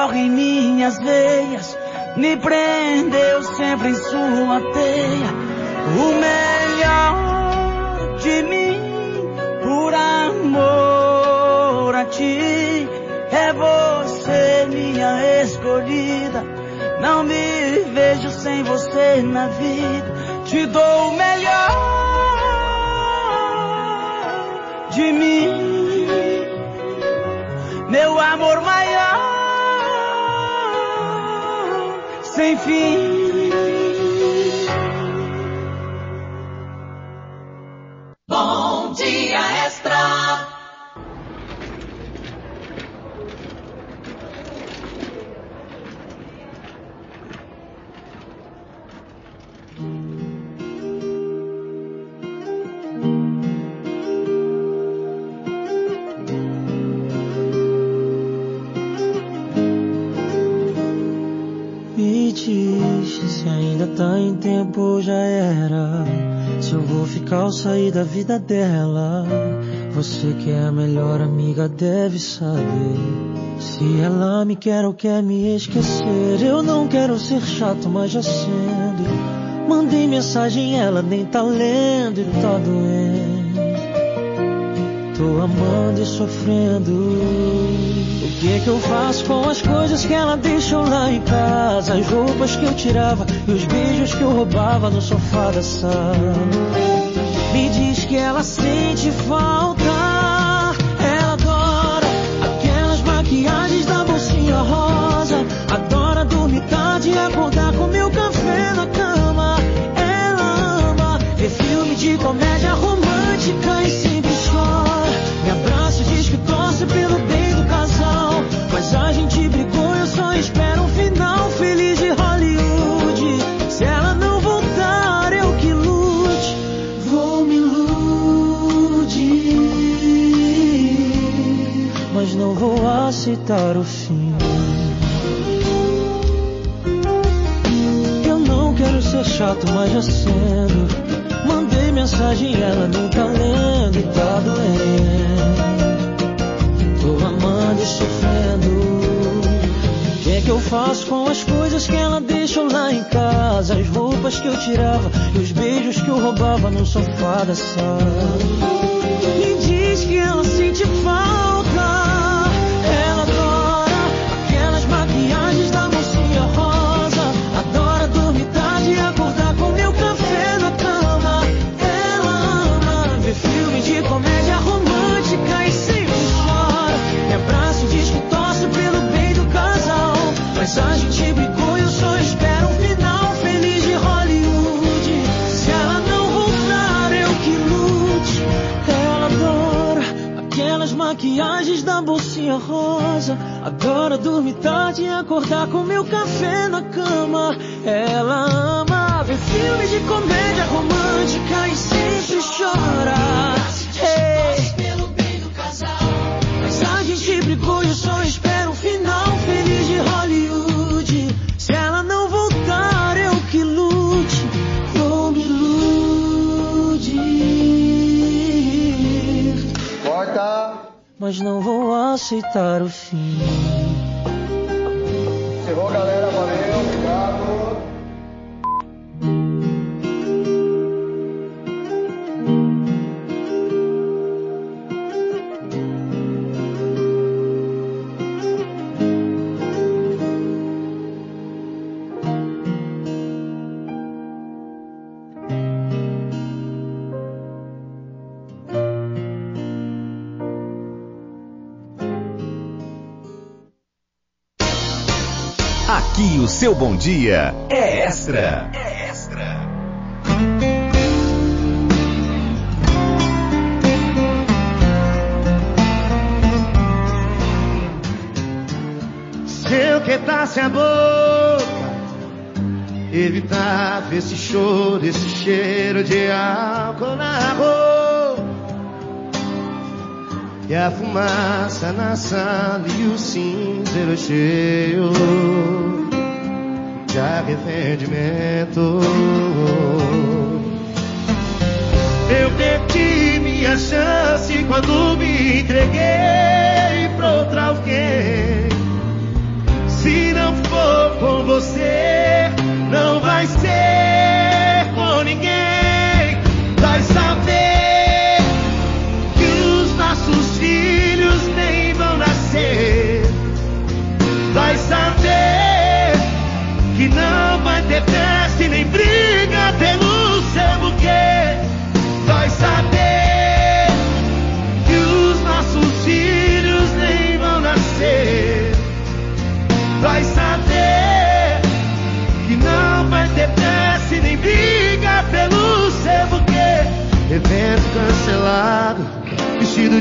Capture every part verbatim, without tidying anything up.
corre em minhas veias, me prendeu sempre em sua teia. O melhor de mim, por amor a ti, é você, minha escolhida. Não me vejo sem você na vida. Te dou o melhor de mim, meu amor maior, sem fim. Bom Dia Extra. Me diz se ainda tá em tempo, já era. Se eu vou ficar ou sair da vida dela. Você que é a melhor amiga deve saber. Se ela me quer ou quer me esquecer. Eu não quero ser chato, mas já sendo. Mandei mensagem, ela nem tá lendo e tá doendo. Tô amando e sofrendo. O que que eu faço com as coisas que ela deixou lá em casa? As roupas que eu tirava e os beijos que eu roubava no sofá da sala. Me diz que ela sente falta. Ela adora aquelas maquiagens da bolsinha rosa. Adora dormir tarde e acordar com meu café na cama. Ela ama ver filme de comédia romântica e sempre chora. Me abraça e diz que torce pelo bem do casal. Mas a gente brigou, eu só espero um final feliz de Hollywood. Se ela não voltar, eu que lute. Vou me iludir, mas não vou aceitar o fim. Eu não quero ser chato, mas já sendo. Mandei mensagem, ela não tá lendo e tá doendo. Tô amando e sofrendo. O que é que eu faço com as coisas que ela deixou lá em casa? As roupas que eu tirava e os beijos que eu roubava no sofá da sala. Me diz que ela sente falta. Ela adora aquelas maquiagens da mocinha rosa. Adora dormir tarde e acordar com meu café na cama. Ela ama ver filme de comédia romântica e sempre chora. Me abraça e diz que torce pelo bem do casal. Mas a gente brigou e eu só espero um final feliz de Hollywood. Se ela não voltar, eu que lute. Ela adora aquelas maquiagens da bolsinha rosa. Adora dormir tarde e acordar com meu café na cama. Ela ama ver filme de comédia romântica e sempre chora. Hey. Mas a gente brigou e eu só espero um final feliz de Hollywood. Se ela não voltar, eu que lute. Vou me iludir, Corta. mas não vou aceitar o fim. Encerrou, galera. Valeu. Obrigado. Aqui o seu bom dia é extra. É extra. Se eu quietasse a boca, evitava esse choro, esse cheiro de álcool na roupa, e a fumaça na sala e o cinzeiro cheio de arrependimento. Eu perdi minha chance quando me entreguei pra outra alguém.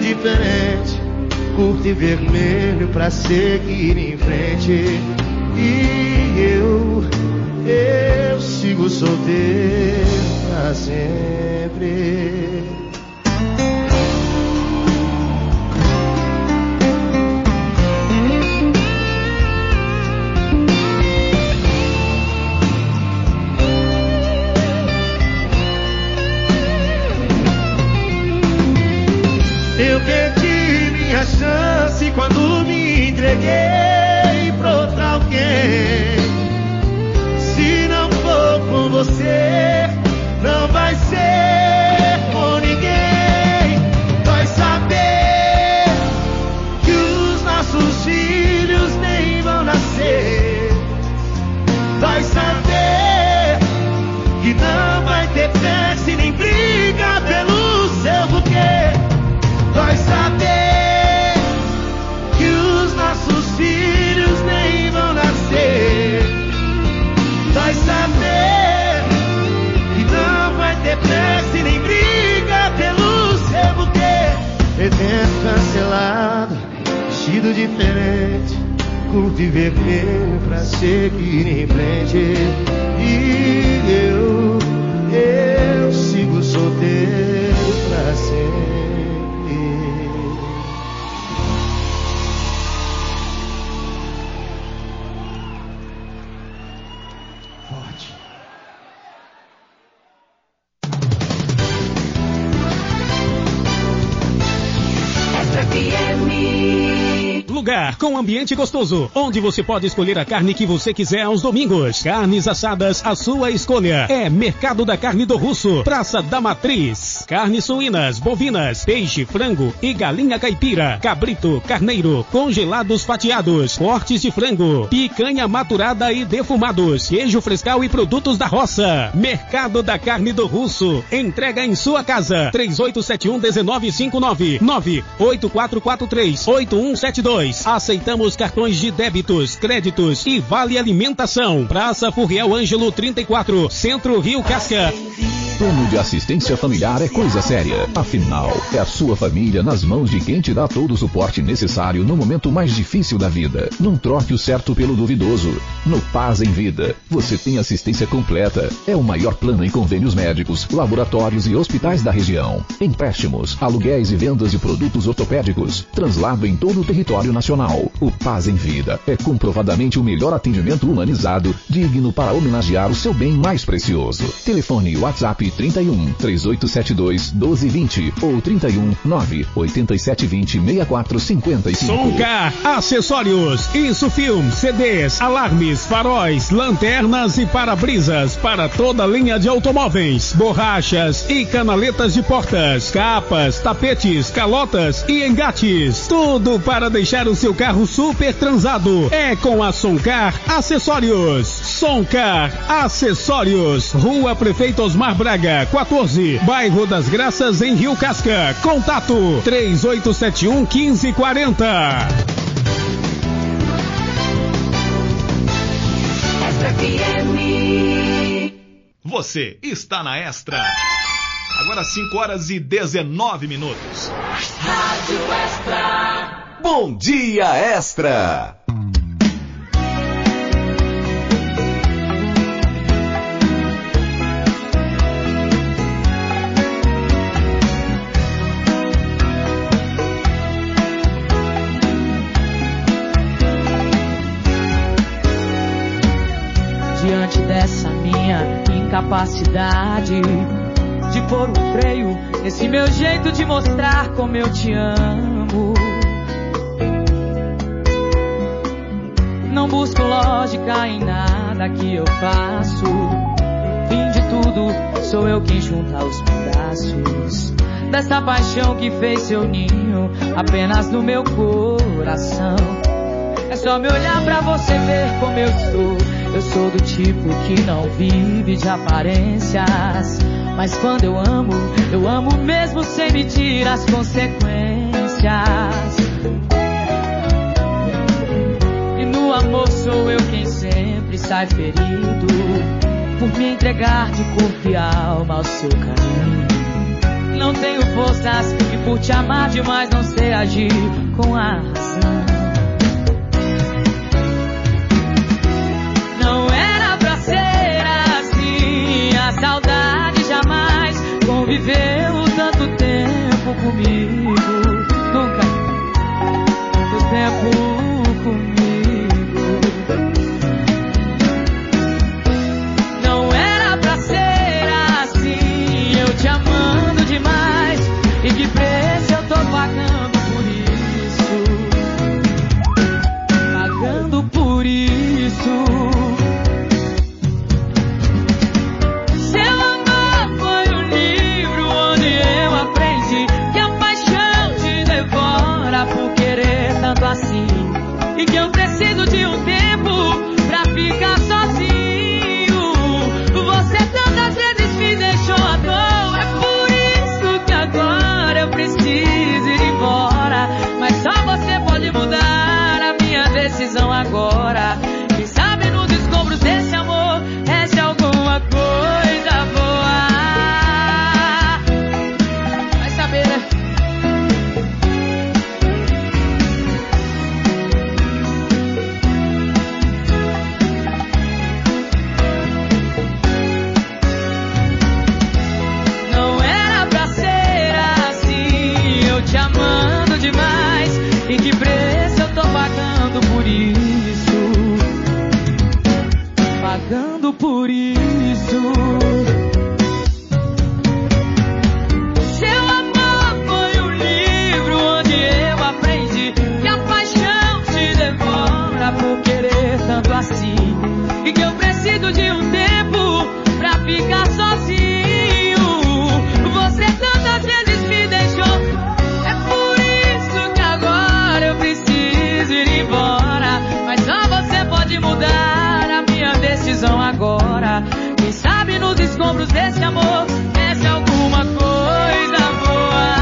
diferente, curto e vermelho pra seguir em frente. E eu, eu sigo solteiro pra sempre. Eu perdi minha chance quando me entreguei pra outra alguém. Se não for com você, não vai ser com ninguém. Vai saber que os nossos filhos nem vão nascer. Vai saber que não vai ter festa e nem briga pelo seu buquê. Vai saber que os nossos filhos nem vão nascer. Vai saber que não vai ter festa e nem briga pelo seu buquê. Evento cancelado, vestido diferente, curto e vermelho pra seguir em frente. E eu, eu sigo solteiro pra sempre. Lugar com ambiente gostoso, onde você pode escolher a carne que você quiser aos domingos. Carnes assadas, a sua escolha. É Mercado da Carne do Russo, Praça da Matriz. Carnes suínas, bovinas, peixe, frango e galinha caipira, cabrito, carneiro, congelados fatiados, cortes de frango, picanha maturada e defumados, queijo frescal e produtos da roça. Mercado da Carne do Russo. Entrega em sua casa. três oito sete um, um nove cinco nove, nove oito quatro quatro três, oito um sete dois. Aceitamos cartões de débitos, créditos e vale alimentação. Praça Furriel Ângelo trinta e quatro, Centro Rio Casca. Plano de assistência familiar é coisa séria. Afinal, é a sua família nas mãos de quem te dá todo o suporte necessário no momento mais difícil da vida. Não troque o certo pelo duvidoso. No Paz em Vida, você tem assistência completa. É o maior plano em convênios médicos, laboratórios e hospitais da região. Empréstimos, aluguéis e vendas de produtos ortopédicos. Translado em todo o território nacional. O Paz em Vida é comprovadamente o melhor atendimento humanizado, digno para homenagear o seu bem mais precioso. Telefone WhatsApp trinta e um, três oito sete dois, doze vinte ou trinta e um, nove oito sete dois zero, seis quatro cinco cinco. Soncar Acessórios, Insufilm, C Ds, alarmes, faróis, lanternas e para-brisas para toda a linha de automóveis, borrachas e canaletas de portas, capas, tapetes, calotas e engates. Tudo para deixar o seu carro super transado. É com a Soncar Acessórios. Soncar Acessórios, Rua Prefeito Osmar Braga, quatorze, Bairro das Graças, em Rio Casca. Contato três oito sete um, um cinco quatro zero. Você está na Extra. Agora cinco horas e dezenove minutos. Rádio Extra. Bom Dia Extra. Diante dessa minha incapacidade de pôr um freio nesse meu jeito de mostrar como eu te amo, não busco lógica em nada que eu faço. Fim de tudo, sou eu quem junta os pedaços dessa paixão que fez seu ninho apenas no meu coração. É só me olhar pra você ver como eu sou. Eu sou do tipo que não vive de aparências, mas quando eu amo, eu amo mesmo sem medir as consequências. E no amor sou eu quem sempre sai ferido, por me entregar de corpo e alma ao seu caminho. Não não tenho forças e por te amar demais não sei agir com a razão. Não era pra ser assim, a saudade jamais conviveu tanto tempo comigo. Nunca tanto tempo comigo. Não era pra ser assim, eu te amando demais. E que preço eu tô pagando por isso? Pagando por isso. Seu amor foi o livro onde eu aprendi que a paixão te devora por querer tanto assim. E que eu preciso de um tempo pra ficar sozinho. Você tantas vezes me deixou à toa. É por isso que agora eu preciso ir embora. Mas só você pode mudar a minha decisão agora. Quem sabe nos escombros desse amor reste alguma coisa boa. Vai saber, né? Não era pra ser assim, eu te amando demais. E que preço eu tô pagando por isso? Pagando por isso. Seu amor foi o livro onde eu aprendi que a paixão te devora por querer tanto assim. E que eu preciso de um tempo pra ficar sozinho. Você tantas vezes me deixou. É por isso que agora eu preciso ir embora. Mas só você pode mudar a minha decisão agora. Quem sabe nos escombros desse amor reste alguma coisa boa.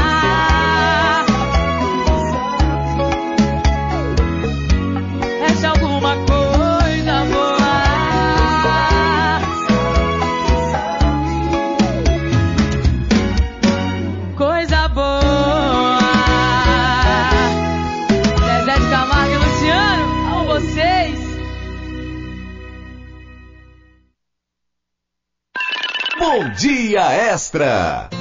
Reste alguma coisa boa. Coisa boa. Zezé de Camargo e Luciano, com vocês. Bom Dia Extra.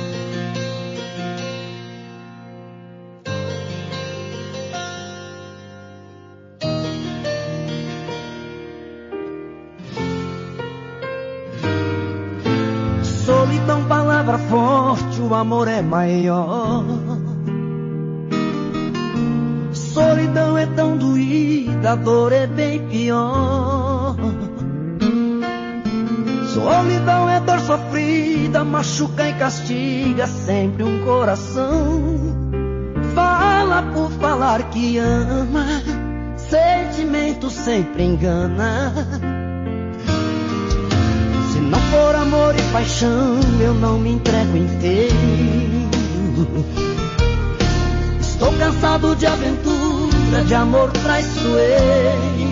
Solidão, palavra forte, o amor é maior. Solidão é tão doída, a dor é bem pior. Solidão é dor sofrida, machuca e castiga sempre um coração. Fala por falar que ama, sentimento sempre engana. Se não for amor e paixão, eu não me entrego inteiro. Estou cansado de aventura, de amor traiçoeiro.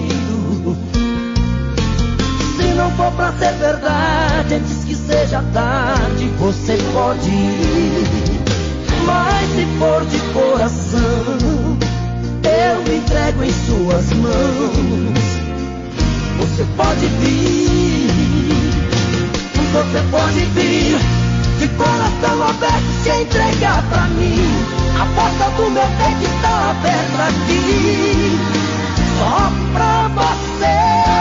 Se não for pra ser verdade, antes que seja tarde, você pode ir. Mas se for de coração, eu me entrego em suas mãos. Você pode vir, você pode vir, de coração aberto se entregar pra mim. A porta do meu peito está aberta aqui, só pra você.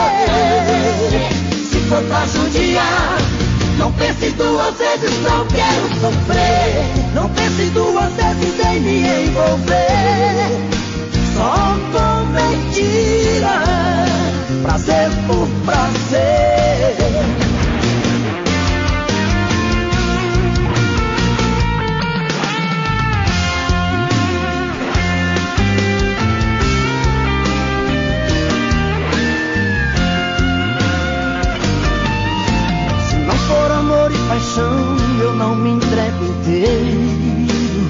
Se for pra judiar, não pense duas vezes, não quero sofrer. Não pense duas vezes em me envolver, só com mentira, prazer por prazer. Paixão, eu não me entrego inteiro.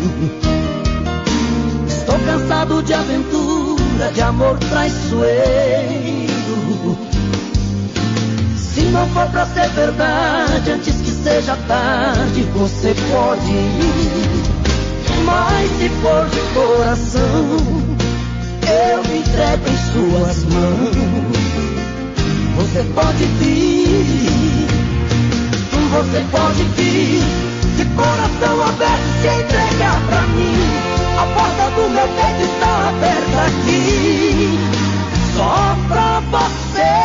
Estou cansado de aventura, de amor traiçoeiro. Se não for pra ser verdade, antes que seja tarde, você pode ir. Mas se for de coração, eu me entrego em suas mãos. Você pode vir, você pode vir, de coração aberto se entregar pra mim. A porta do meu peito está aberta aqui, só pra você.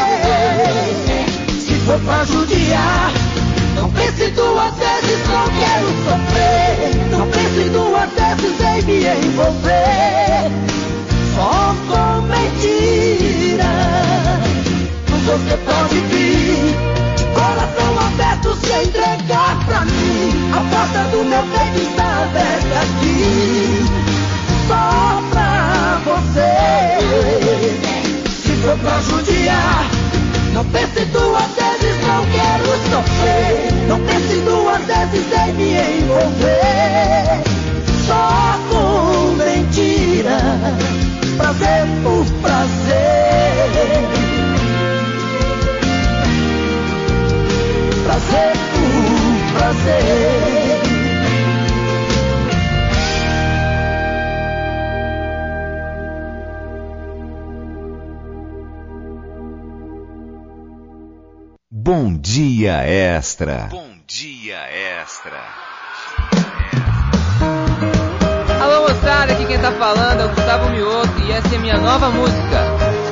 Se for pra judiar, não pense duas vezes, não quero sofrer. Não pense duas vezes em me envolver, só com mentira. Você pode vir, coração aberto, se entregar pra mim. A porta do meu peito está aberta aqui, só pra você. Se for pra judiar, não pense duas vezes, não quero sofrer. Não pense duas vezes em me envolver, só com mentira. Prazer por prazer, prazer por prazer. Bom Dia Extra. Bom Dia Extra. Alô moçada, aqui quem tá falando é o Gustavo Mioto e essa é minha nova música.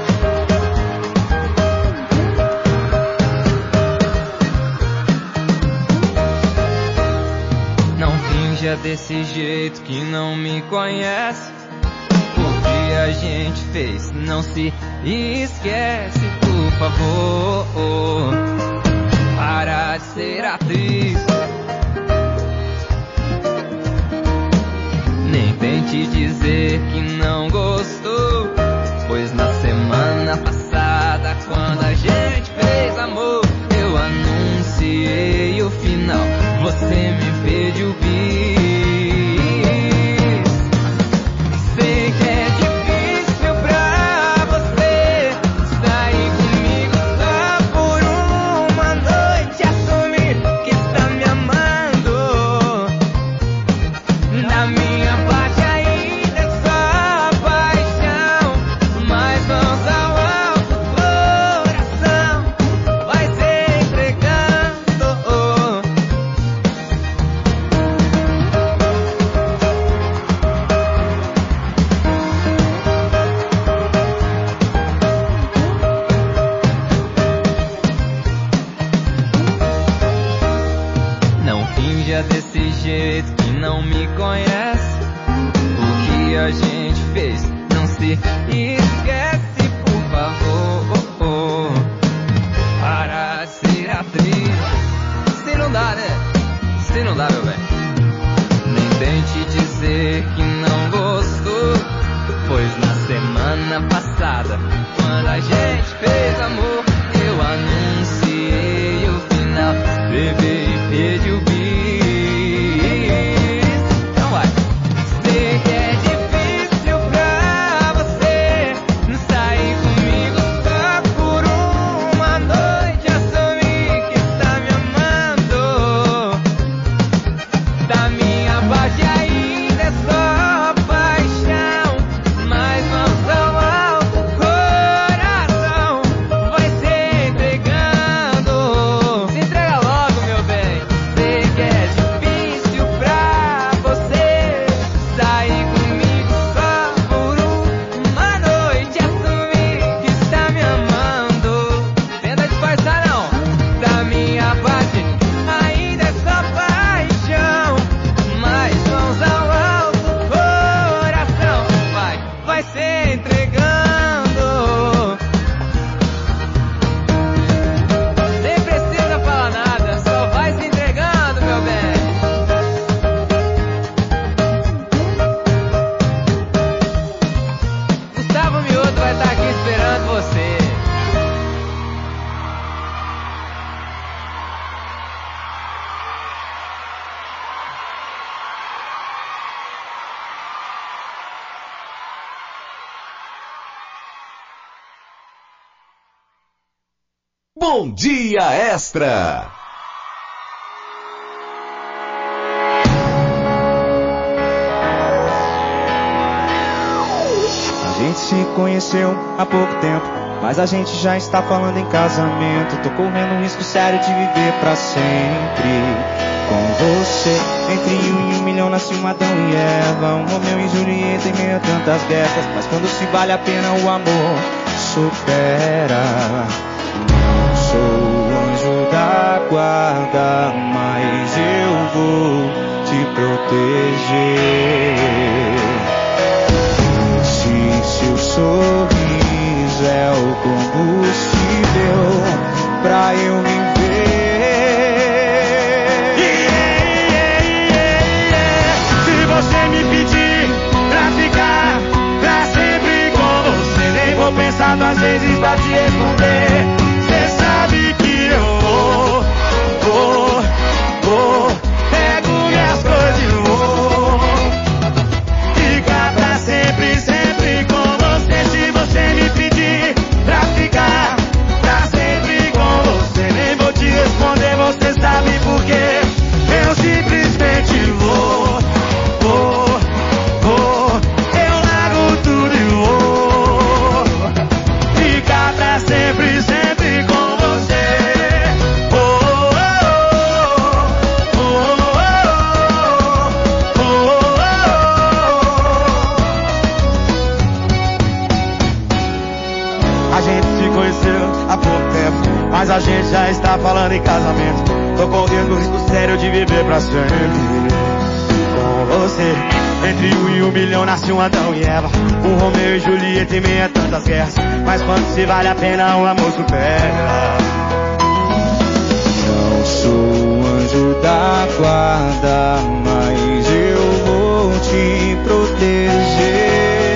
Não finja desse jeito que não me conhece. O que a gente fez não se esquece, por favor. Para de ser atriz, nem tente dizer que não gostou, pois na semana passada, quando a gente fez amor, eu anunciei o final, você me pediu bis. Sei que é difícil pra você sair comigo só por uma noite, assumir que está me amando. Da minha parte ainda é só paixão, mas mãos ao alto, coração vai se entregando. Não finja desse jeito que não me conhece. O que a gente fez não se esquece, por favor. Para de ser atriz, se não dá, né? Se não dá, meu bem. Nem tente dizer que não gostou, pois na semana passada, quando a gente fez amor, eu anunciei o final, bebê, e pediu bis. Então vai. Sei que é difícil pra você sair comigo só por uma noite, assumir que está me amando. Da minha parte ainda é só paixão, mas mãos ao alto, coração vai se entregando. Se entrega logo, meu bem. Sei que é difícil pra você sair comigo só por uma noite, assumir que está me amando. Tenta disfarçar não. Da minha parte ainda é só paixão, mas mãos ao alto, coração vai, vai se entregando. Nem precisa falar nada, só vai se entregando, meu bem. Gustavo Mioto vai estar aqui esperando você. Bom Dia Extra. se conheceu há pouco tempo, mas a gente já está falando em casamento. Tô correndo um risco sério de viver pra sempre com você. Entre um e um milhão nasce um Adão e Eva, um Romeu e Julieta em meio a tantas guerras. Mas quando se vale a pena o amor supera. Não sou o anjo da guarda, mas eu vou te proteger. Esse seu sorriso é o combustível pra eu viver. Yeah, yeah, yeah. Se você me pedir pra ficar pra sempre com você, nem vou pensar duas vezes pra te responder. Cê sabe que eu vou, vou, vou, pego minhas coisas e vou ficar pra sempre, sempre com você. Se você me pedir pra ficar pra sempre com você, nem vou te responder, você sabe por quê. Eu simplesmente vou, vou, vou, eu largo tudo e vou ficar pra sempre, sempre com você. Oh, oh, oh, oh, oh, oh, oh. A gente se conheceu há pouco tempo, mas a gente já está falando em casamento. Tô correndo o risco sério de viver pra sempre com você. Entre um e um milhão nasce um Adão e Eva, um Romeu e Julieta em meio a tantas guerras. Mas quando se vale a pena o amor supera. Não sou o anjo da guarda, mas eu vou te proteger.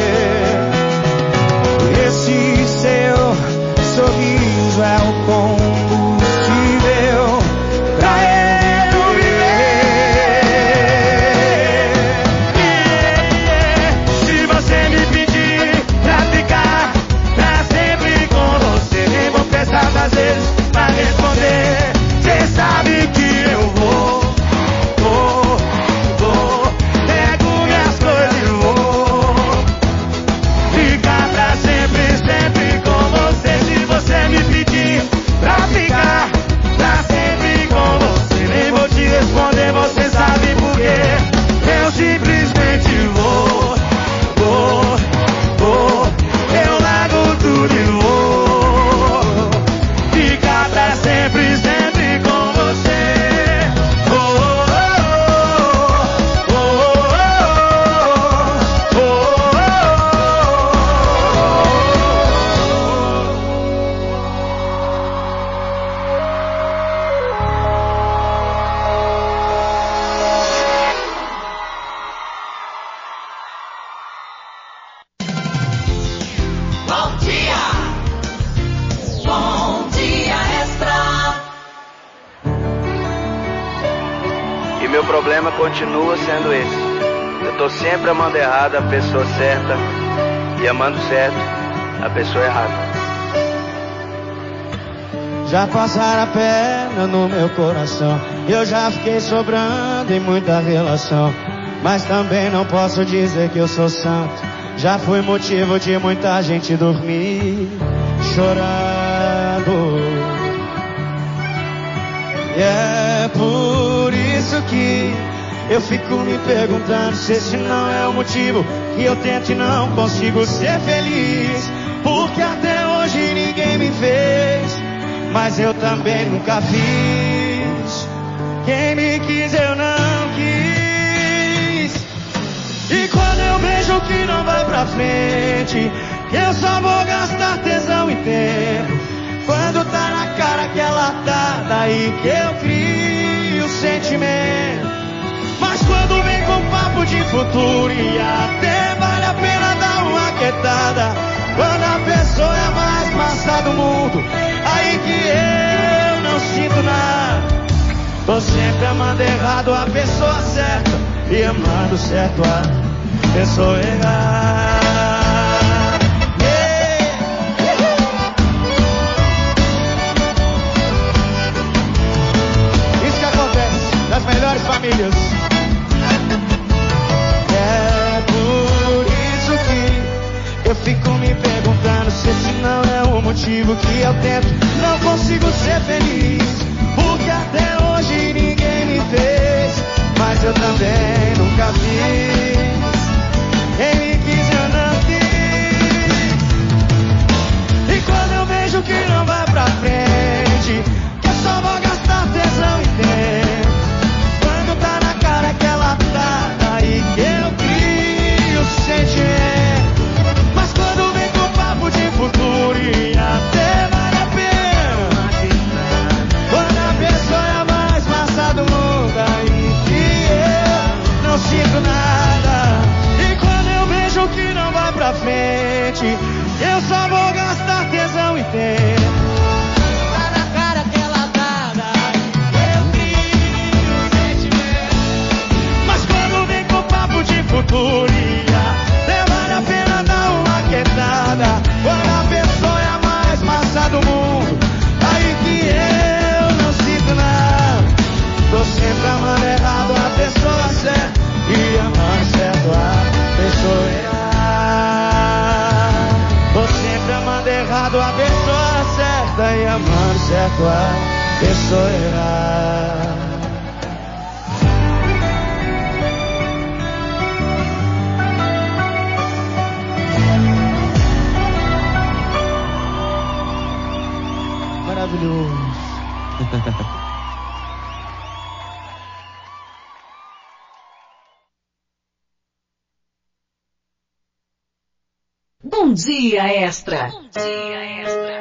Esse seu sorriso é o combustível pra eu viver. Se você me pedir pra ficar pra sempre com você, nem vou pensar duas vezes pra responder. Cê sabe que eu vou, vou, vou, pego minhas coisas e vou ficar pra sempre, sempre com você. Se você me pedir pra ficar pra sempre com você, nem vou te responder, você sabe por quê. Eu simplesmente vou, vou, vou, eu largo tudo e vou ficar pra sempre, sempre com você. Oh, oh, oh, oh, oh, oh, Bom dia! Bom dia, Extra! E meu problema continua sendo esse. Eu tô sempre amando errado a pessoa certa e amando certo a pessoa errada. Já passaram a perna no meu coração, eu já fiquei sobrando em muita relação, mas também não posso dizer que eu sou santo. Já fui motivo de muita gente dormir chorando. E é por isso que eu fico me perguntando se esse não é o motivo que eu tento e não consigo ser feliz. Porque até hoje ninguém me fez, mas eu também nunca fiz. Quem me quis eu não quis. E quando eu vejo que não vai pra frente, eu só vou gastar tesão e tempo. Quando tá na cara que ela tá, daí que eu crio sentimento. Mas quando vem com papo de futuro e até vale a pena dar uma quietada, quando a pessoa é a mais massa do mundo, aí que eu não sinto nada. Tô sempre amando errado a pessoa certa e amando certo a pessoa errada. Isso que acontece nas melhores famílias. É por isso que eu fico me eu tento, não consigo ser feliz, porque até hoje ninguém me fez, mas eu também nunca fiz. Quem me quis eu não quis. E quando eu vejo que não vai pra frente, que eu só vou gastar tesão e tempo, quando tá na cara que ela tá, aí que eu crio sentimento. Mas quando vem com papo de futuro e até vale a pena, quando a pessoa é a mais massa do mundo, aí que eu não sinto nada. E quando eu vejo que não vai pra frente, eu só vou gastar tesão e tempo. Tá na cara que ela tá, aí eu crio sentimento. Mas quando vem com papo de futuro e até vale a pena dar uma quietada, quando a pessoa é a mais massa do mundo, aí que eu não sinto nada. Tô sempre amando errado a pessoa certa e amando certo a pessoa errada. Tô sempre amando errado a pessoa certa e amando certo a pessoa errada. Maravilhoso. Bom Dia Extra. Bom Dia Extra.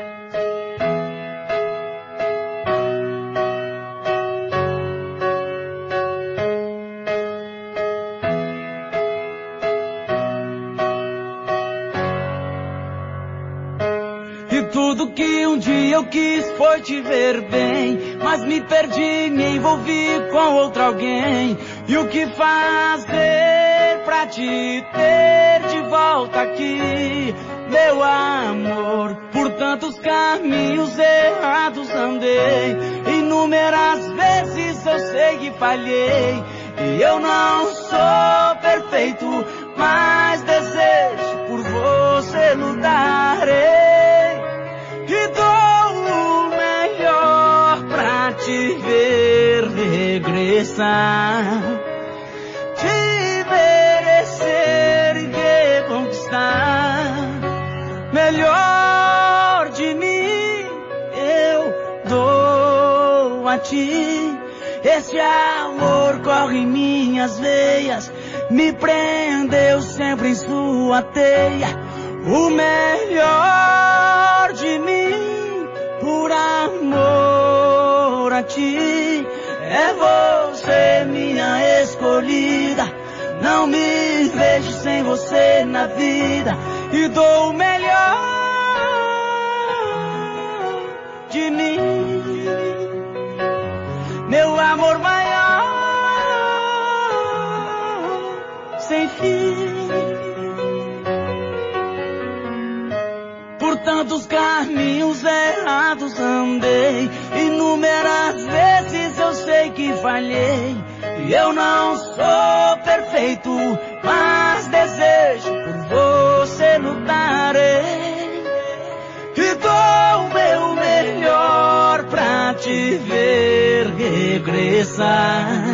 E tudo que um dia eu quis foi te ver bem, mas me perdi, me envolvi com outro alguém. E o que fazer pra te ter de volta aqui, meu amor? Por tantos caminhos errados andei, inúmeras vezes eu sei que falhei. E eu não sou perfeito, mas desejo por você lutarei. E dou o melhor pra te ver regressar, te merecer e reconquistar. Melhor de mim eu dou a ti. Esse amor corre em minhas veias, me prendeu sempre em sua teia. O melhor de mim, por amor a ti, é você minha escolhida. Não me vejo sem você na vida, e dou o melhor de mim, meu amor maior, sem fim. Por tantos caminhos errados andei, inúmeras vezes eu sei que falhei. E eu não sou perfeito, mas desejo por você lutarei. E dou o meu melhor pra te ver regressar,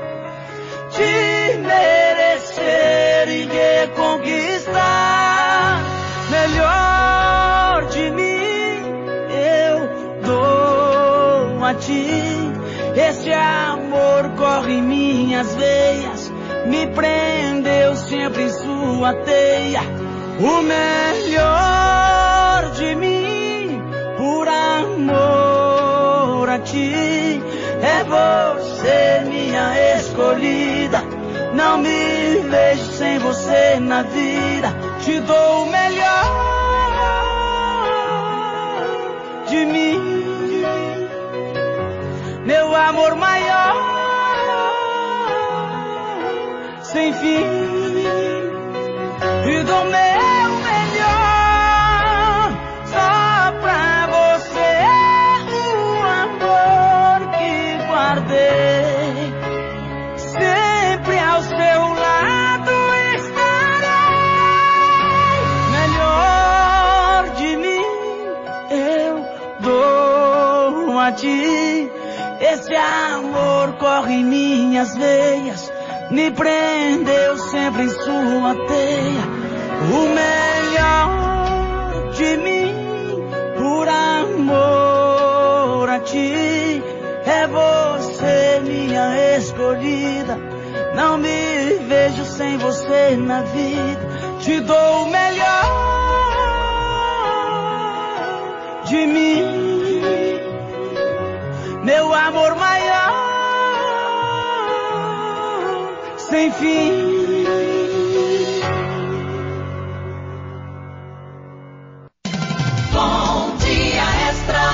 te merecer e reconquistar. Melhor de mim eu dou a ti. Esse amor corre em minhas veias, me prendeu sempre em sua teia. O melhor de mim, por amor a ti, é você minha escolhida. Não me vejo sem você na vida, te dou o melhor de mim, meu amor maior, sem fim. E dou meu melhor só pra você, o amor que guardei. Sempre ao seu lado estarei. Melhor de mim eu a ti. Esse amor corre em minhas veias, me prendeu sempre em sua teia. O melhor de mim, por amor a ti, é você minha escolhida. Não me vejo sem você na vida. Te dou o melhor de mim, meu amor maior, sem fim. Bom Dia Extra.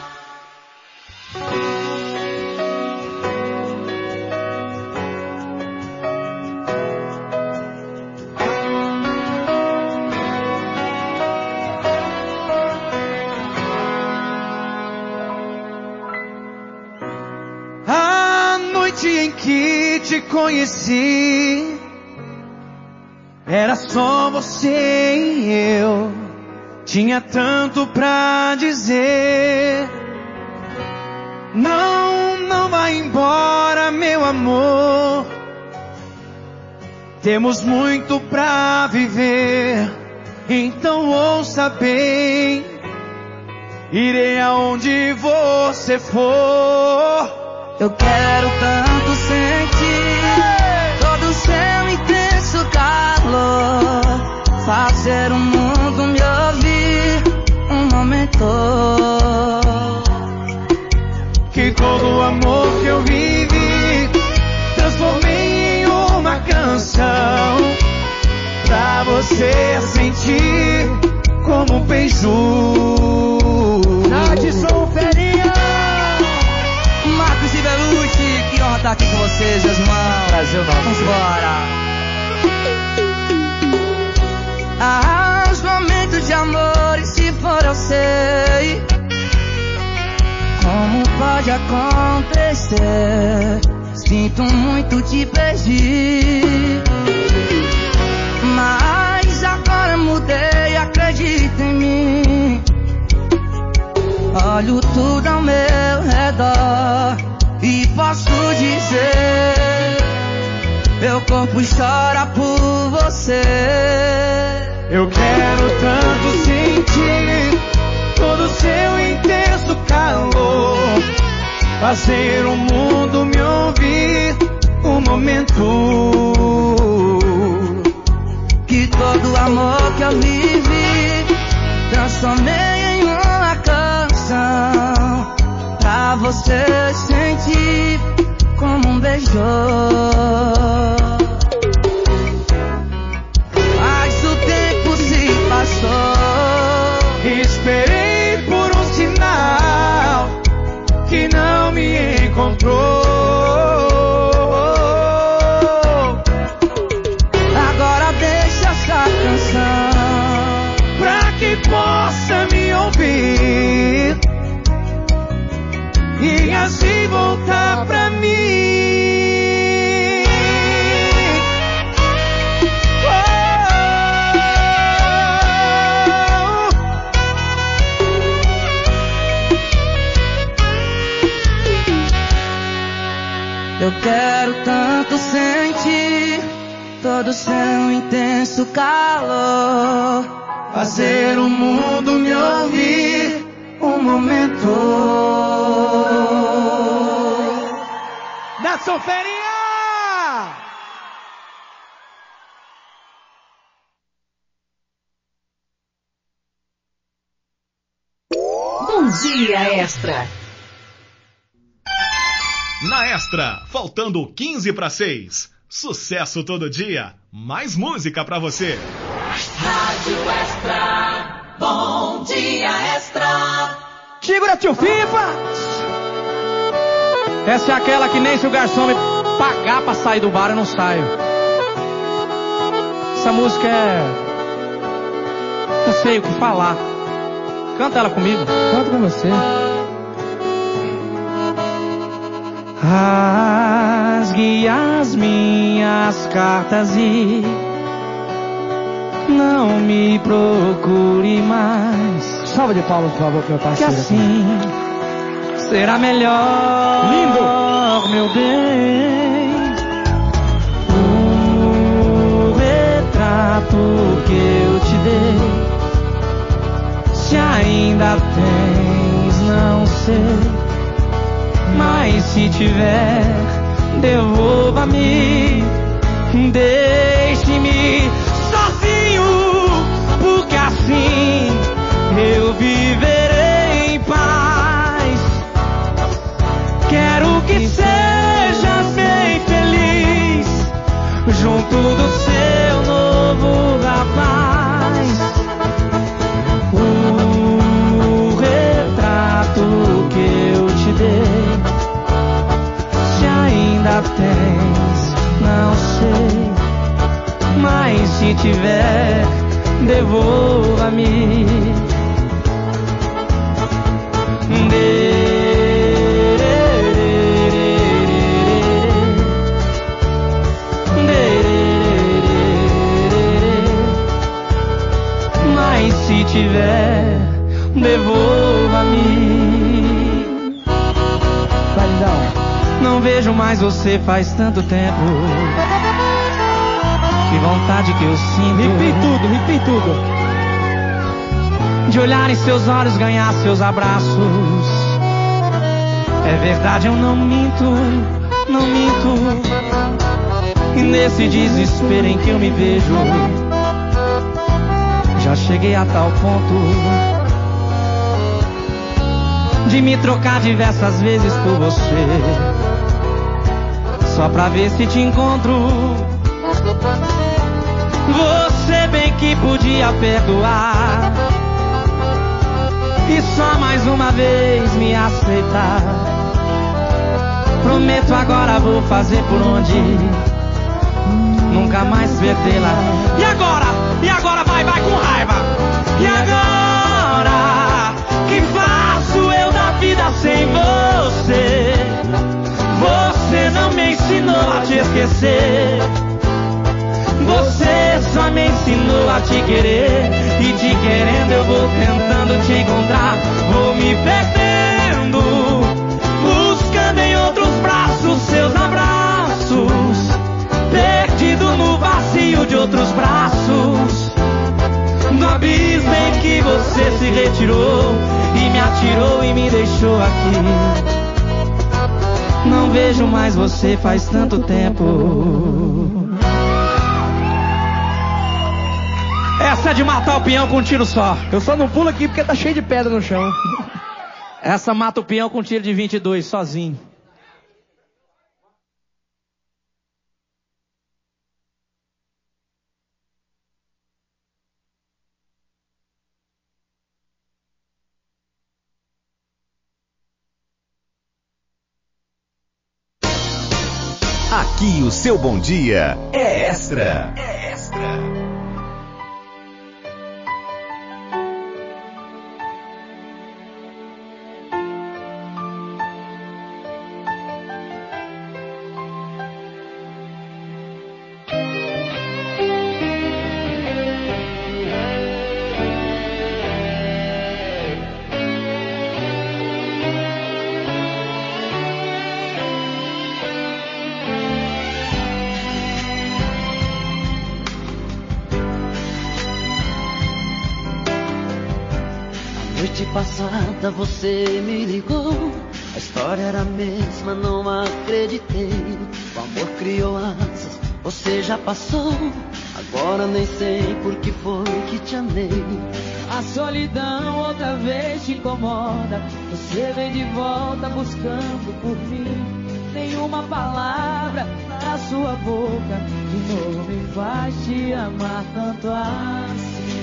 Em que te conheci, era só você e eu. Tinha tanto pra dizer. Não, não vai embora, meu amor. Temos muito pra viver. Então ouça bem. Irei aonde você for. Eu quero tanto sentir todo o seu intenso calor, fazer o mundo me ouvir um momento. Que todo o amor que eu vivi transformei em uma canção, pra você sentir como um beiju. Nadson Ferinha, Marcos e Belucci, que honra estar aqui com vocês, meus irmãos. Brasil nosso. Vamos embora. Ah, os momentos de amor, e se for eu sei como pode acontecer. Sinto muito te perdi, mas agora mudei, acredita em mim. Olho tudo ao meu redor e posso dizer, meu corpo chora por você. Eu quero tanto sentir todo o seu intenso calor, fazer o mundo me ouvir um momento. Que todo o amor que eu vivi transformei em uma canção, pra você sentir como um beijo. Mas o tempo se passou, esperei por um sinal que não me encontrou. Agora deixa essa canção pra que possa me ouvir e assim voltar pra mim. Eu quero tanto sentir todo o seu intenso calor, fazer o mundo me ouvir um momento. Nadson Ferinha! Bom Dia Extra. Na Extra, faltando quinze para seis. Sucesso todo dia, mais música pra você. Rádio Extra. Bom Dia Extra. Segura tio FIFA. Essa é aquela que nem se o garçom me pagar pra sair do bar eu não saio. Essa música é... não sei o que falar. Canta ela comigo. Canta com você. Rasgue as minhas cartas e não me procure mais. Salva de palmas, por favor, meu parceiro. Que assim será melhor. Lindo, meu bem. O retrato que eu te dei, se ainda tens, não sei. Mas se tiver, devolva-me. Deixe-me sozinho, porque assim eu viverei em paz. Quero que sejas bem feliz junto do seu novo rapaz. O retrato que eu te dei, se ainda tens, não sei. Mas se tiver, devolva-me. Mas se tiver, devolva-me. Não vejo mais você faz tanto tempo. Que vontade que eu sinto. Repite tudo, repite tudo. De olhar em seus olhos, ganhar seus abraços. É verdade, eu não minto, não minto. E nesse desespero em que eu me vejo, já cheguei a tal ponto de me trocar diversas vezes por você, só pra ver se te encontro. Você bem que podia perdoar e só mais uma vez me aceitar. Prometo agora vou fazer por onde nunca mais perdê-la. E agora? E agora vai, vai com raiva. E agora? Que faço eu da vida sem você? Você não me ensinou a te esquecer. Você só me ensinou a te querer. E te querendo eu vou tentando te encontrar. Vou me perdendo, buscando em outros braços seus abraços. Perdido no vazio de outros braços. No abismo em que você se retirou e me atirou e me deixou aqui. Não vejo mais você faz tanto tempo. Essa é de matar o peão com um tiro só. Eu só não pulo aqui porque tá cheio de pedra no chão. Essa mata o peão com um tiro de vinte e dois, sozinho. Aqui o seu bom dia é Extra. É Extra. Noite passada você me ligou, a história era a mesma, não acreditei. O amor criou asas, você já passou, agora nem sei por que foi que te amei. A solidão outra vez te incomoda, você vem de volta buscando por mim. Nenhuma palavra na sua boca de novo me faz te amar tanto assim.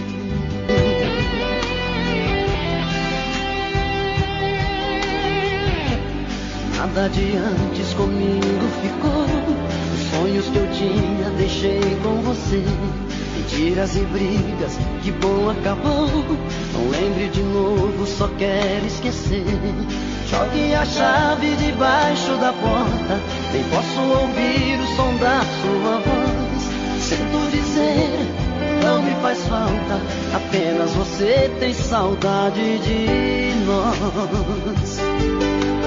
Nada de antes comigo ficou, os sonhos que eu tinha deixei com você. Mentiras e brigas, que bom acabou, não lembre de novo, só quero esquecer. Jogue a chave debaixo da porta, nem posso ouvir o som da sua voz. Sinto dizer, não me faz falta, apenas você tem saudade de nós.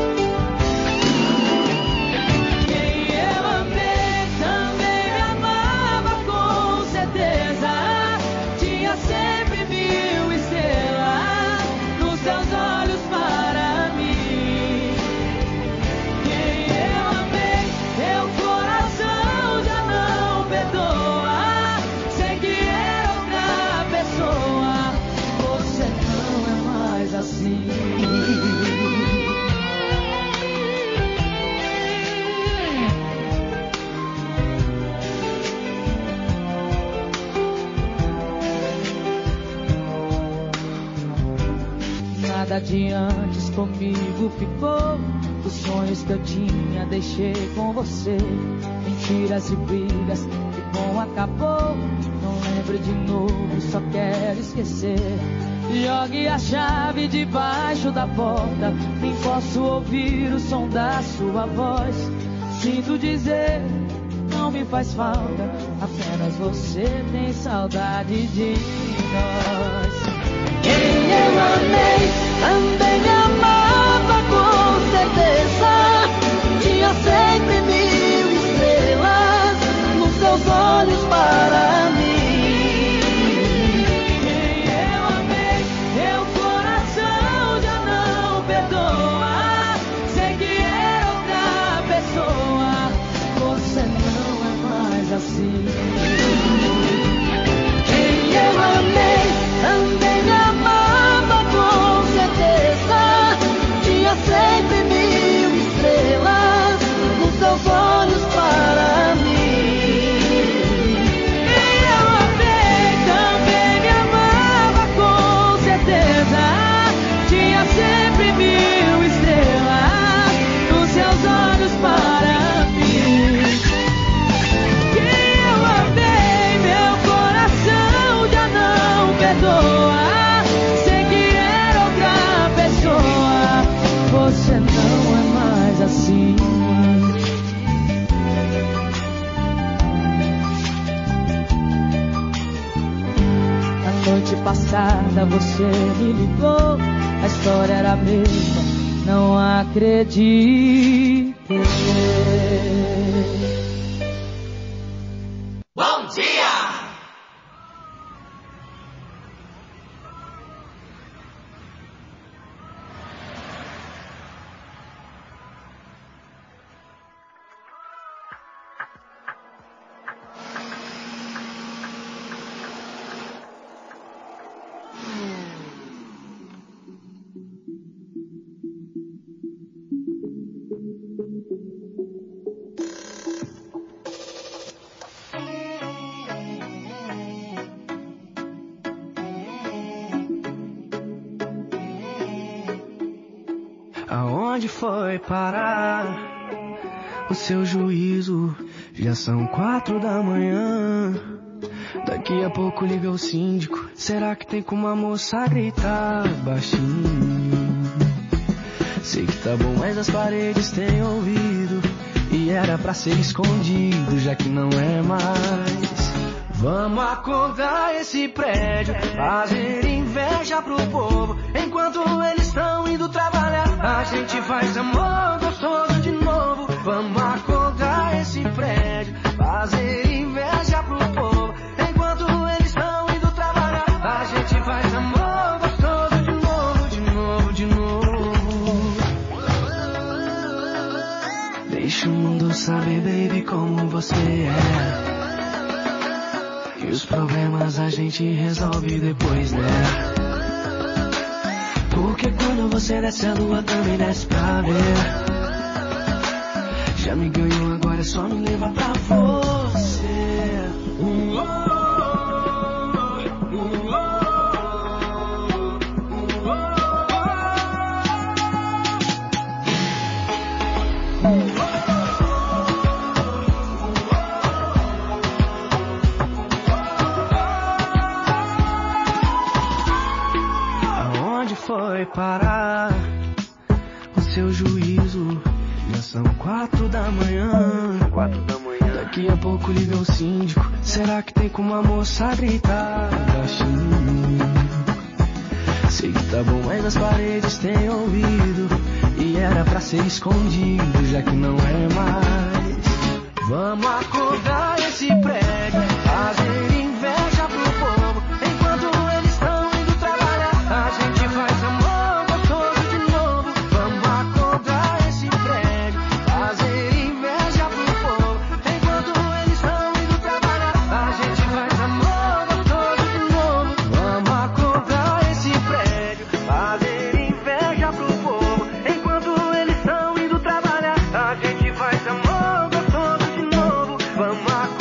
nada de antes comigo ficou. Os sonhos que eu tinha deixei com você. Mentiras e brigas, que bom acabou. Não lembro de novo, só quero esquecer. Jogue a chave debaixo da porta. Nem posso ouvir o som da sua voz. Sinto dizer, não me faz falta. Apenas você tem saudade de nós. Quem eu amei, também me amava com certeza. Tinha sempre mil estrelas nos seus olhos para mim. Quem eu amei, meu coração já não perdoa. Sei que é outra pessoa, você não é mais assim. Quem eu amei, também me amava com certeza. Tinha sempre mil estrelas nos seus olhos para mim. Quem eu amei, também me amava com certeza. Tinha sempre mil estrelas nos seus olhos para mim. Quem eu amei, meu coração já não perdoa. Sei que era outra pessoa, você não é mais assim. Na noite passada você me ligou, a história era a mesma, não acreditei. Bom dia! Aonde foi parar o seu juízo? Já são quatro da manhã. Daqui a pouco liga o síndico. Será que tem como a moça gritar baixinho? Sei que tá bom, mas as paredes têm ouvido. E era pra ser escondido, já que não é mais. Vamos acordar esse prédio, fazer inveja pro povo. Enquanto eles estão indo trabalhar, a gente faz amor gostoso de novo. Vamos acordar esse prédio, fazer inveja pro povo. Enquanto eles estão indo trabalhar, a gente faz amor gostoso de novo, de novo, de novo. Deixa o mundo saber, baby, como você é. E os problemas a gente resolve depois, né? Porque quando você desce a lua também desce pra ver. Já me ganhou, agora é só me levar pra você. Uh, oh, uh, oh, uh, oh, oh. Foi parar o seu juízo? Já são quatro da manhã. Quatro da manhã. Daqui a pouco liga o síndico. Será que tem como a moça gritar baixinho? Sei que tá bom, mas as paredes têm ouvido. E era pra ser escondido, já que não é mais. Vamos acordar esse prédio, fazer inveja pro povo. Enquanto eles estão indo trabalhar, a gente faz amor gostoso de novo. Vamos acordar esse prédio, fazer inveja pro povo. Enquanto eles estão indo trabalhar, a gente faz amor gostoso de novo. Vamos acordar esse prédio, fazer inveja pro povo. Enquanto eles estão indo trabalhar, a gente faz amor gostoso de novo. Vamos acordar.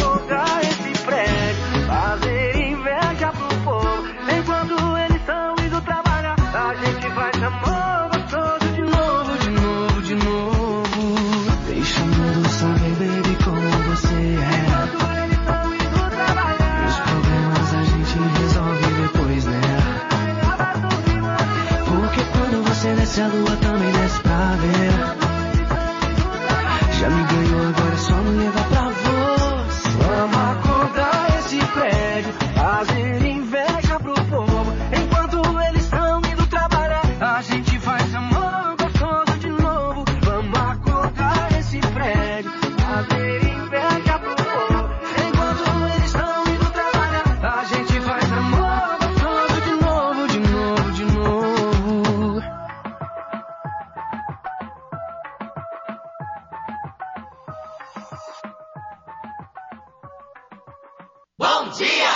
Bom dia!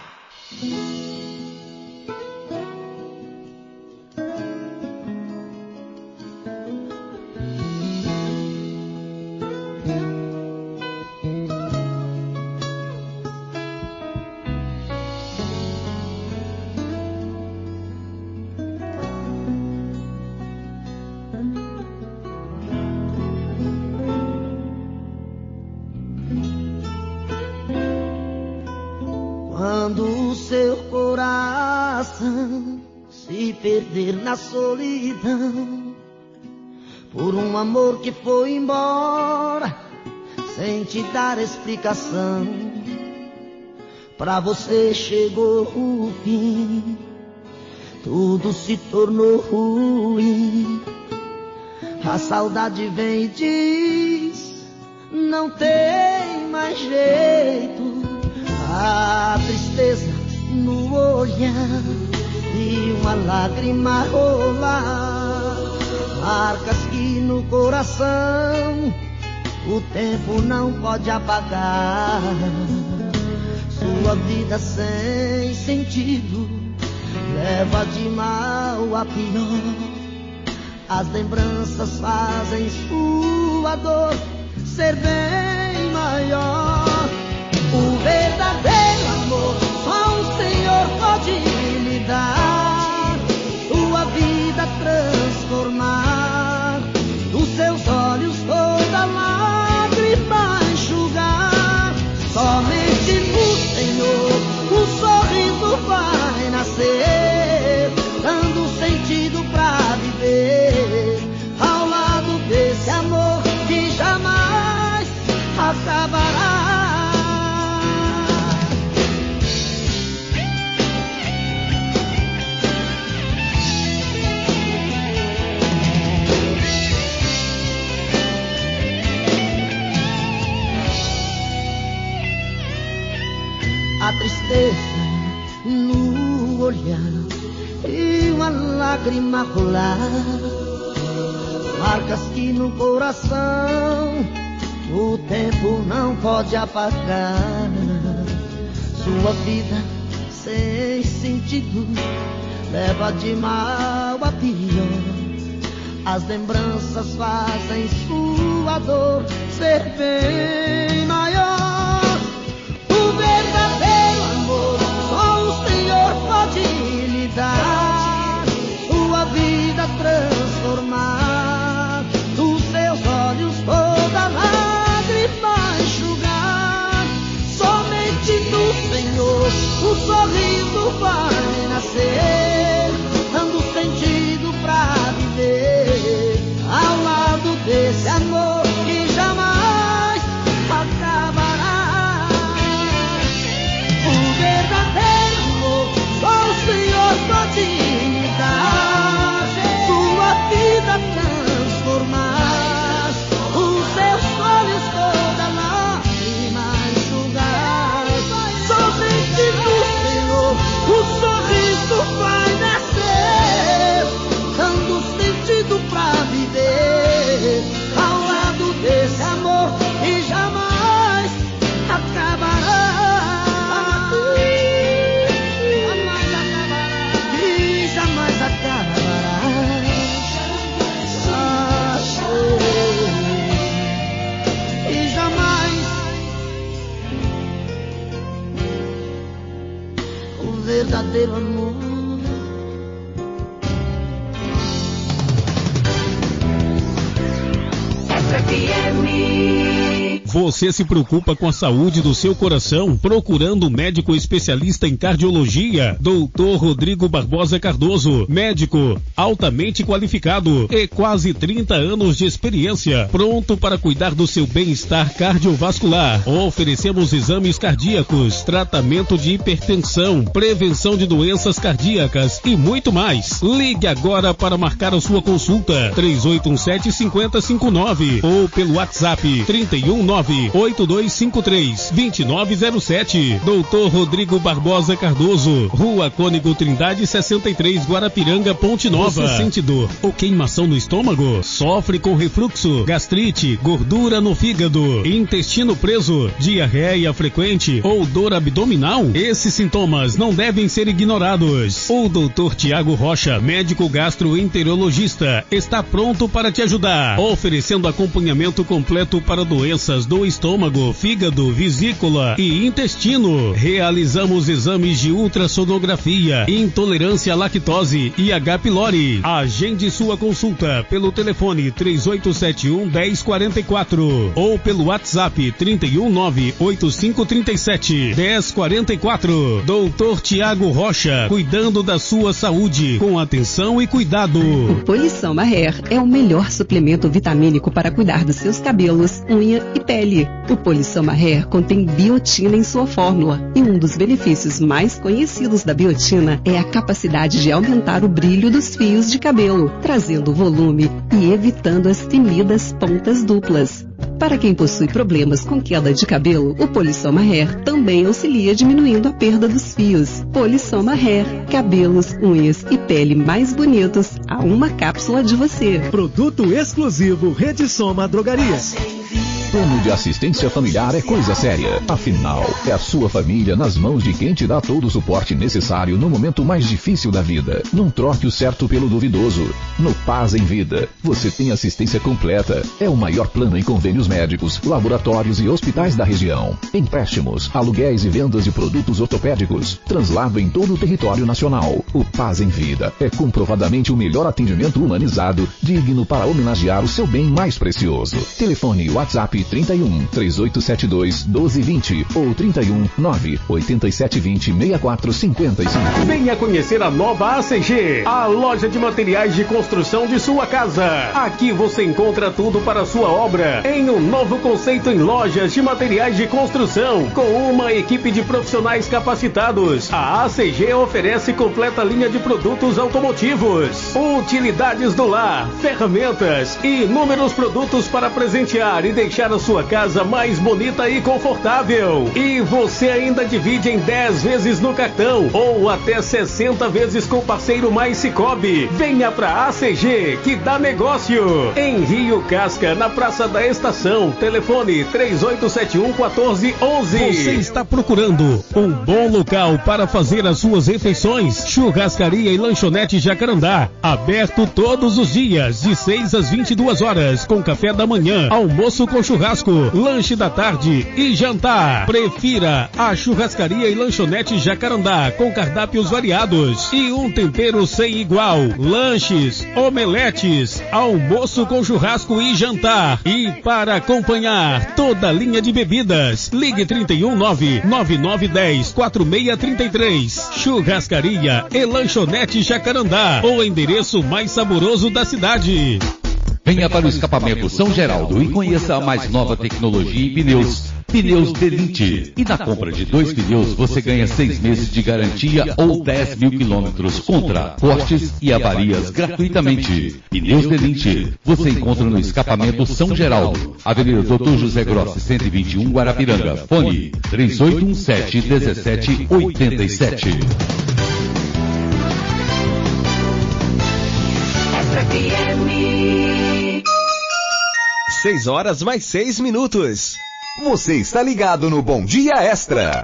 Quando o seu coração se perder na solidão, por um amor que foi embora, sem te dar explicação, pra você chegou o fim, tudo se tornou ruim. A saudade vem e diz, não tem mais jeito. A tristeza no olhar e uma lágrima rolar, marcas que no coração o tempo não pode apagar. Sua vida sem sentido leva de mal a pior. As lembranças fazem sua dor ser bem maior. O verdadeiro amor só o Senhor pode lhe dar, sua vida transformar, dos seus olhos toda lágrima enxugar. Somente no Senhor o sorriso vai nascer, dando sentido pra viver, ao lado desse amor que jamais acabará. A tristeza no olhar e uma lágrima rolar, marcas que no coração o tempo não pode apagar. Sua vida sem sentido leva de mal a pior. As lembranças fazem sua dor ser bem maior. O verdadeiro amor só o Senhor pode lhe dar, sua vida transformar, dos seus olhos toda lágrima enxugar. Somente no Senhor o sorriso vai nascer, dando sentido pra viver, ao lado desse amor que jamais acabará. O verdadeiro amor só o Senhor pode lhe dar, sua vida transformar, os seus olhos toda lágrima enxugar. Somente no Senhor o sorriso vai nascer, dando sentido pra viver, ao lado desse amor que jamais acabará. Verdadeiro amor. Você se preocupa com a saúde do seu coração? Procurando um médico especialista em cardiologia? doutor Rodrigo Barbosa Cardoso, médico altamente qualificado e quase trinta anos de experiência, pronto para cuidar do seu bem-estar cardiovascular. Oferecemos exames cardíacos, tratamento de hipertensão, prevenção de doenças cardíacas e muito mais. Ligue agora para marcar a sua consulta três oito um sete, cinco zero cinco nove ou pelo WhatsApp trinta e um nove nove oito dois cinco três dois nove zero sete. doutor Rodrigo Barbosa Cardoso, Rua Cônigo Trindade sessenta e três, Guarapiranga, Ponte Nova. Você sente dor ou queimação no estômago? Sofre com refluxo, gastrite, gordura no fígado, intestino preso, diarreia frequente ou dor abdominal? Esses sintomas não devem ser ignorados. O doutor Tiago Rocha, médico gastroenterologista, está pronto para te ajudar, oferecendo acompanhamento completo para doenças do estômago, fígado, vesícula e intestino. Realizamos exames de ultrassonografia, intolerância à lactose e H. pylori. Agende sua consulta pelo telefone três oito sete um, um zero quatro quatro ou pelo WhatsApp trinta e um, nove oito cinco três sete, um zero quatro quatro. doutor Tiago Rocha, cuidando da sua saúde com atenção e cuidado. O Polissoma Hair é o melhor suplemento vitamínico para cuidar dos seus cabelos, unha e pele. O Polissoma Hair contém biotina em sua fórmula e um dos benefícios mais conhecidos da biotina é a capacidade de aumentar o brilho dos fios de cabelo, trazendo volume e evitando as temidas pontas duplas. Para quem possui problemas com queda de cabelo, o Polissoma Hair também auxilia diminuindo a perda dos fios. Polissoma Hair, cabelos, unhas e pele mais bonitos a uma cápsula de você. Produto exclusivo Rede Soma Drogarias. Plano de assistência familiar é coisa séria. Afinal, é a sua família nas mãos de quem te dá todo o suporte necessário no momento mais difícil da vida. Não troque o certo pelo duvidoso. No Paz em Vida, você tem assistência completa. É o maior plano em convênios médicos, laboratórios e hospitais da região. Empréstimos, aluguéis e vendas de produtos ortopédicos. Translado em todo o território nacional. O Paz em Vida é comprovadamente o melhor atendimento humanizado, digno para homenagear o seu bem mais precioso. Telefone WhatsApp trinta e um, três oito sete dois, um dois dois zero ou trinta e um, nove oito sete dois zero, seis quatro cinco cinco. Venha conhecer a nova A C G, a loja de materiais de construção de sua casa. Aqui você encontra tudo para a sua obra em um novo conceito em lojas de materiais de construção, com uma equipe de profissionais capacitados. A A C G oferece completa linha de produtos automotivos, utilidades do lar, ferramentas e inúmeros produtos para presentear e deixar a sua casa mais bonita e confortável. E você ainda divide em dez vezes no cartão ou até sessenta vezes com o parceiro Mais Cicobi. Venha pra A C G que dá negócio. Em Rio Casca, na Praça da Estação. Telefone três oito sete um, um quatro um um. Você está procurando um bom local para fazer as suas refeições? Churrascaria e Lanchonete Jacarandá. Aberto todos os dias, de seis às vinte e duas horas, com café da manhã, almoço com churrasco, lanche da tarde e jantar. Prefira a Churrascaria e Lanchonete Jacarandá, com cardápios variados e um tempero sem igual. Lanches, omeletes, almoço com churrasco e jantar. E para acompanhar toda a linha de bebidas, ligue trinta e um, nove nove nove um zero, quatro seis três três. Churrascaria e Lanchonete Jacarandá, o endereço mais saboroso da cidade. Venha para o escapamento São Geraldo e conheça a mais nova tecnologia em pneus. Pneus Delinte. E na compra de dois pneus você ganha seis meses de garantia ou dez mil quilômetros contra cortes e avarias gratuitamente. Pneus Delinte. Você encontra no escapamento São Geraldo, Avenida doutor José Grossi, cento e vinte e um, Guarapiranga. Fone três oito um sete, um sete oito sete. seis horas mais seis minutos. Você está ligado no Bom Dia Extra.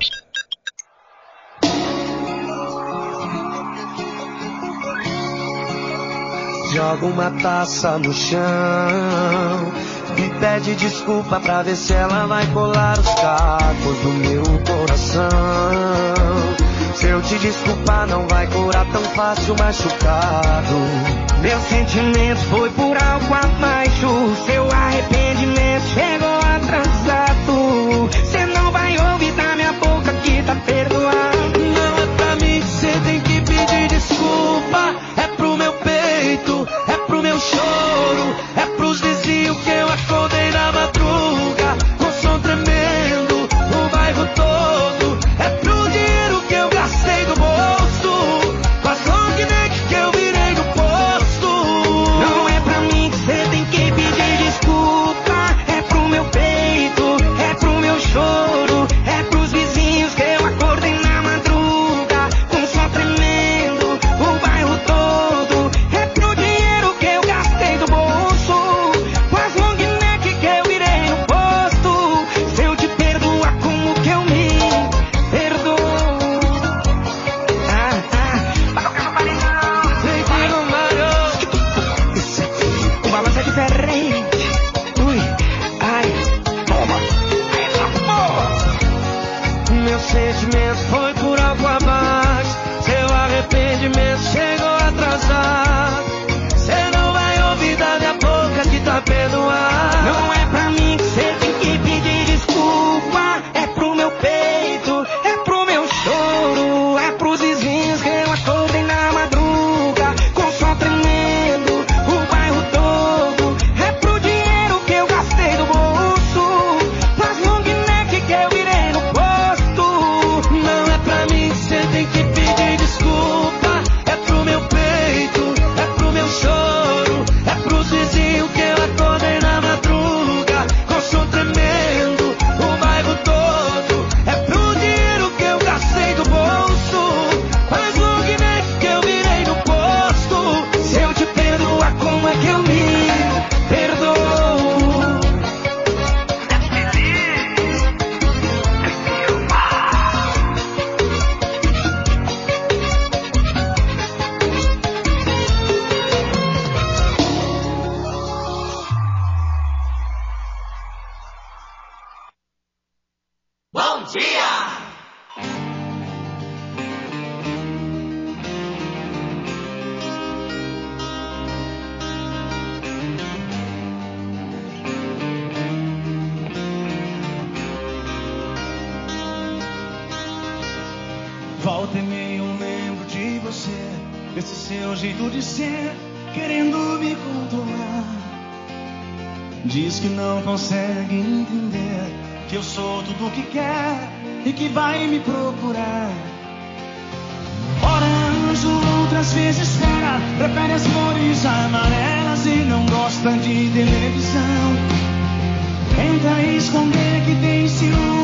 Joga uma taça no chão e pede desculpa pra ver se ela vai colar os cacos do meu coração. Se eu te desculpar não vai curar tão fácil machucado. Meu sentimento foi por algo abaixo. Seu arrependimento chegou atrasado. Cê não vai ouvir da minha boca que tá perdoado. Não é pra mim que cê tem que pedir desculpa. É pro meu peito, é pro meu choro, é pros vizinhos que eu acordei na madruga com som tremendo no bairro todo. É pro dinheiro que eu gastei do bolso, com as long neck que eu virei no posto. Não é pra mim que cê tem que pedir desculpa. É pro meu sentimento foi por algo abaixo. Seu arrependimento chegou atrasado. Cê não vai ouvir da minha boca que tá perdoado. Não é pra mim que cê tem que pedir desculpa. É pro meu peito, é pro meu choro. É pros vizinhos que eu acordei na madruga com som tremendo, o bairro todo. É pro dinheiro que eu gastei do bolso, pras long neck que eu virei no posto. Não é pra mim que cê tem que pedir desculpa. É pro meu peito, é pro meu choro. É pros vizinhos que eu acordei na madruga com som tremendo, o bairro todo. É pro dinheiro que eu gastei do bolso, faz long neck que eu virei no posto. Se eu te perdoar, como é que eu me perdoo? Bom dia! Volta e meia eu lembro de você, desse seu jeito de ser, querendo me controlar. Diz que não consegue entender que eu sou tudo o que quer e que vai me procurar. Ora anjo, outras vezes fera, prefere as flores amarelas e não gosta de televisão. Tenta esconder que tem ciúme